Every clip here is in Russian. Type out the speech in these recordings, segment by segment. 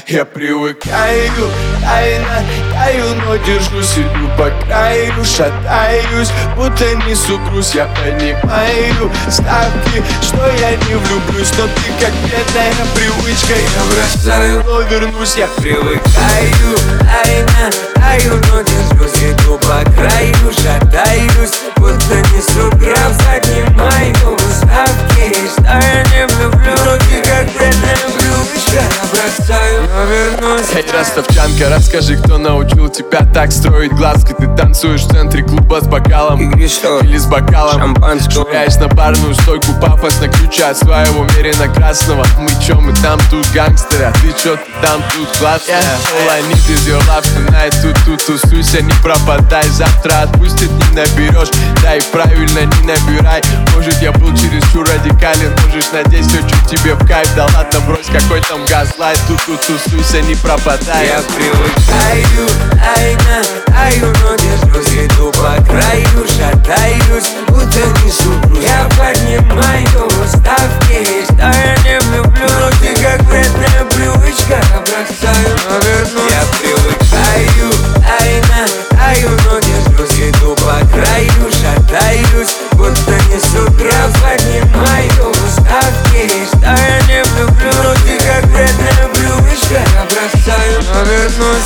Я привыкаю, тайно таю, но держусь, иду по краю, шатаюсь, будто несу груз. Я понимаю ставки, что я не влюблюсь, но ты как бедная привычка. Я бросаю, но вернусь. Я привыкаю, тайно таю, но держусь, иду по краю, шатаюсь, будто несу груз. Занимаю ставки, что я не влюблюсь, но ты как бедная привычка. Я бросаю, но вернусь. Эй, ростовчанка, расскажи, кто научил тебя так строить глазки? Ты танцуешь в центре клуба с бокалом или с бокалом шампанского, швыряешь на барную стойку пафосно ключа от своего мерина красного. Мы чё, мы там тут гангстеры, а ты чё, ты там тут классная. All I need is your love tonight. Тут тусуйся, не пропадай, завтра отпустит, не наберешь. Да и правильно, не набирай. Может, я был чересчур радикален, можешь надеяться, чуть тебе в кайф. Да ладно, брось, какой там газлайт. Тут тусуйся, не пропадай. Я привыкаю, тайно таю, но держусь, иду по краю, шатаюсь, будто несу груз. Я поднимаю ставки, что я не влюблю, но ты как вредная привычка. Я бросаю, но вернусь. Я привыкаю, тайно таю, но держусь, иду по краю, шатаюсь, будто несу груз. Поднимаю ставки, что я не влюблю, но ты как вредная привычка. Я бросаю, но вернусь.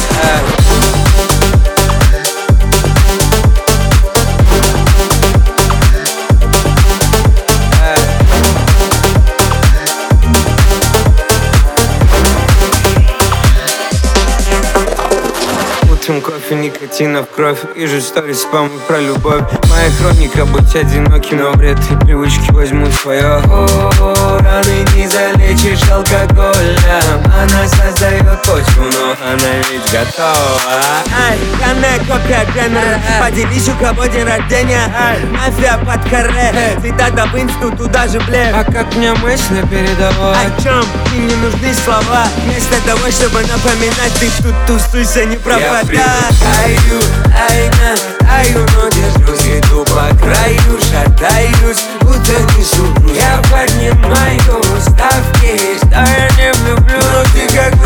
кофе, никотина в кровь. Вижу сторис, спам и про любовь. Моя хроника быть одиноким, но вред и привычки возьмут свое. Раны не залечишь алкоголем. Она создает почву, но она ведь готова. Данная копия Дженнера. Поделись, у кого день рождения. Мафия под каре. Цитата в инсту, туда же блеф. А как мне мысли передавать? О чем? Им не нужны слова. Вместо того, чтобы напоминать, ты тут тусуйся, не пропадай. Я привыкаю, тайно таю, но держусь, иду по краю, шатаюсь, будто несу груз. Я поднимаю ставки, что я не влюблю, но ты как